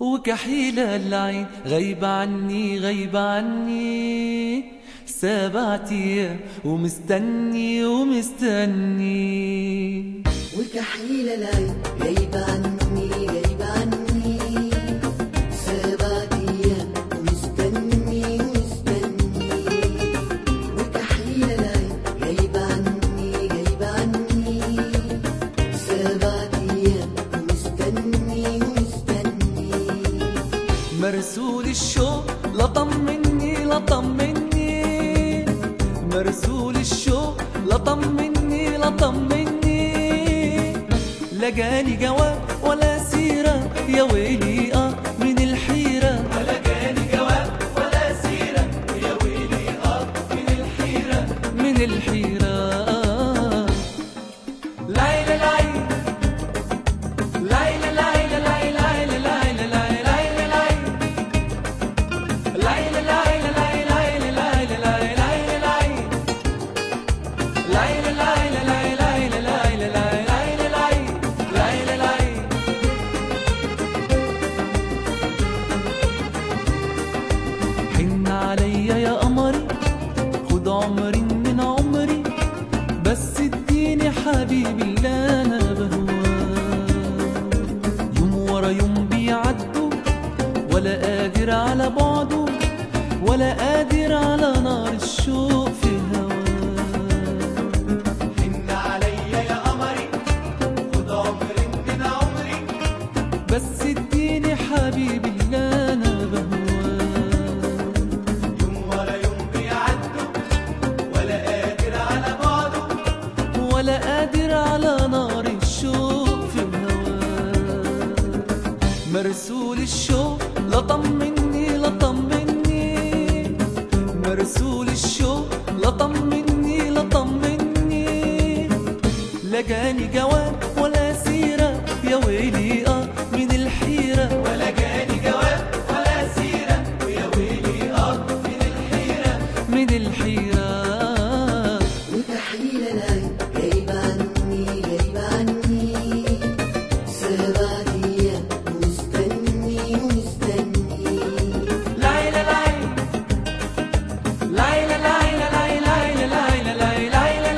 وكحيل العين غيب عني غيب عني 7 أيام ومستني ومستني. وكحيل العين غيب عني غيب عني 7 أيام ومستني ومستني. وكحيل العين غيب عني غيب عني 7 أيام ومستني ومستني. مرسول الشوق لا طمني لا طمني، مرسول الشوق لا طمني لا طمني. لا جاني جواب ولا سيرة يا ويلي من الحيرة. ولا جاني جواب ولا سيرة يا ويلي من الحيرة من الحيرة. ليلى ليلى ليلى ليلى ليلى ليلى حن عليا يا قمري خد عمري من عمري، بس اديني حبيبي اللي انا بهواه. يوم ورا يوم بيعدوا ولا قادر على بعده، ولا قادر على نار الشوق في هواه. حن عليا يا قمري خد عمري من عمري، بس اديني حبيبي اللي انا بهواه. يوم ورا يوم بيعدوا ولا قادر على بعده، ولا قادر على نار الشوق في هواه. مرسول الشوق لا طمني لا طمني، مرسول الشوق لا طمني لا طمني. لا جاني جواب ولا سيرة يا ويلي من الحيرة. ولا جاني جواب ولا سيرة ويا ويلي من الحيرة من الحيرة. وكحيل العين غيب عني غيب عني 7 أيام ومستني ومستني. ليلى ليلى ليلى ليلى ليلى ليلى ليلى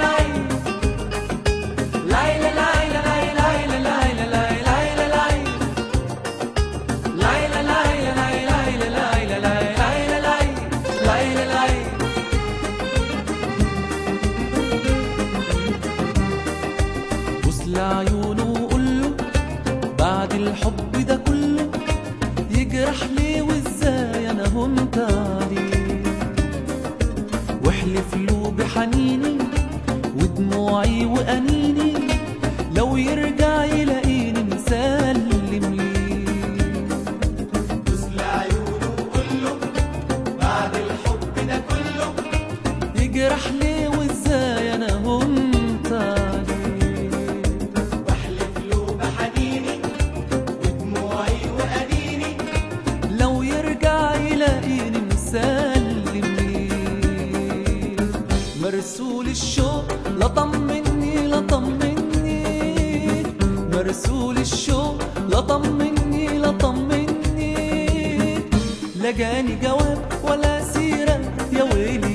بص لعيونه وقوله بعد الحب ده كله يجرح ليه وازاي انا هنت عليه. واحلف له بحنيني ودموعي وانيني لو يرجع يلاقيني مسلم ليه. بص لعيونه وقوله بعد الحب ده كله يجرح ليه وازاي انا هنت عليه. واحلف له بحنيني ودموعي وأنيني لو يرجع يلاقيني مسلم ليه. مرسول الشوق لا طمني لا طمني، مرسول الشوق لا طمني لا طمني. لا جاني جواب ولا سيرة يا ويلي